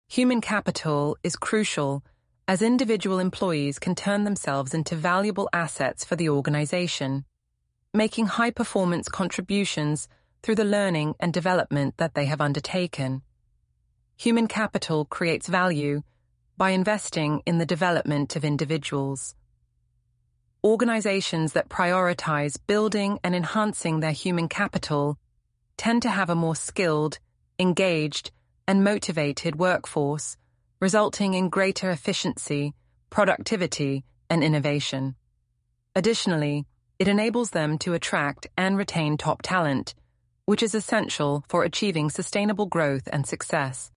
Human capital is crucial as individual employees can turn themselves into valuable assets for the organization, making high-performance contributions through the learning and development that they have undertaken. Human capital creates value by investing in the development of individuals. Organizations that prioritize building and enhancing their human capital tend to have a more skilled, engaged, and motivated workforce, resulting in greater efficiency, productivity, and innovation. Additionally, it enables them to attract and retain top talent, which is essential for achieving sustainable growth and success.